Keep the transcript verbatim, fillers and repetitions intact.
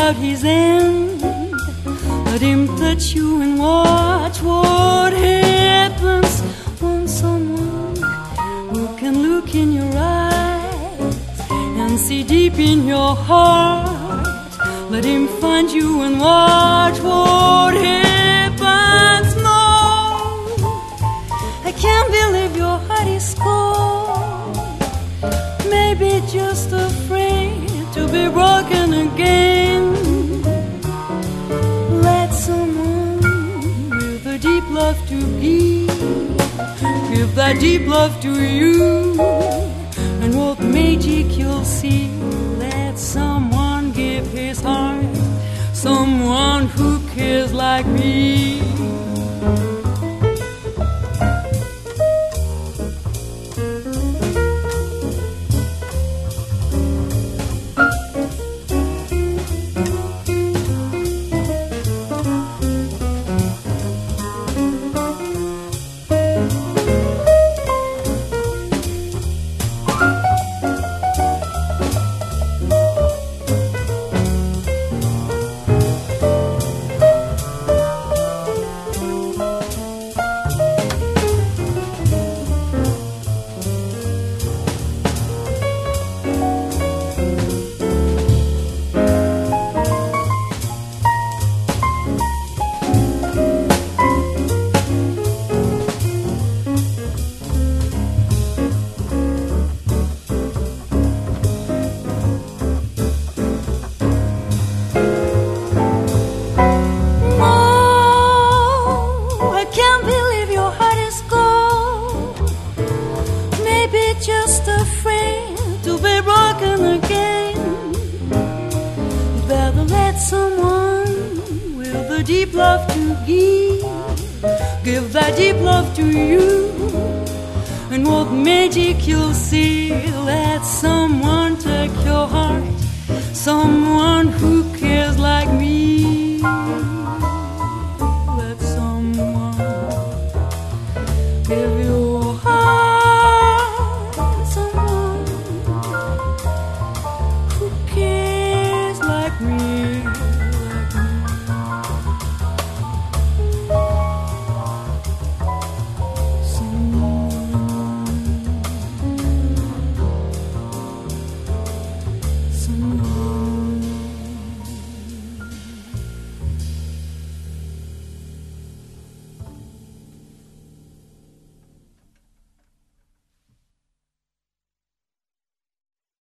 out his end. Let him touch you and watch what happens when someone who can look in your eyes and see deep in your heart. Let him find you and watch what happens. No, I can't believe your heart is cold. Maybe just afraid to be broken again. Let someone with a deep love to give give that deep love to you, and what magic you'll see. Let someone give his heart, someone who cares like me. Just afraid to be broken again. Better let someone with a deep love to give give that deep love to you, and what magic you'll see. Let someone take your heart, someone who cares like me.